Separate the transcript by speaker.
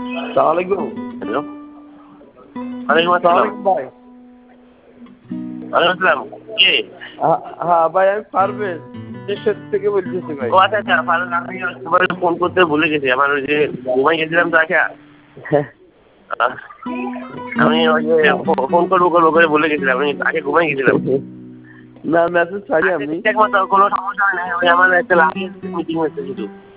Speaker 1: সালাম আলাইকুম।
Speaker 2: হ্যালো, ওয়ালাইকুম আসসালাম।
Speaker 1: ভাই
Speaker 2: ওয়ালাইকুম আসসালাম। কে?
Speaker 1: হ্যাঁ ভাই, আমি পারভেজ দেশের থেকে বলতেছি ভাই।
Speaker 2: ও আচ্ছা আচ্ছা, ভালো, আমি তোমার ফোন করতে ভুলে গেছি। আমার ওই যে ঘুমাই গেছিলাম তো আচ্ছা। আমি ওই যে ফোন করবো করে ভুলে গেছিলাম, আমি আগে ঘুমাই গেছিলাম।
Speaker 1: না, মেসেজ ছাড়ি আমি।
Speaker 2: ঠিক মতো কোনো সমস্যা হয় না, ওই আমার একটা মিটিং হচ্ছে শুধু।